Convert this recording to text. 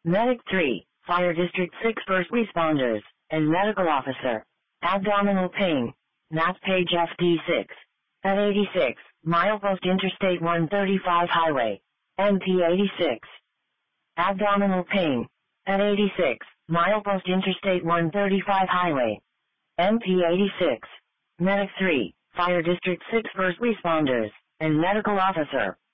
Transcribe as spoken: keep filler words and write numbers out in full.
Medic three, Fire District six First Responders, and Medical Officer. Abdominal pain. Map page F D six. At eighty-six, Milepost Interstate one thirty-five Highway. M P eighty-six. Abdominal pain. At eighty-six, Milepost Interstate one thirty-five Highway. M P eighty-six. Medic three, Fire District six First Responders, and Medical Officer.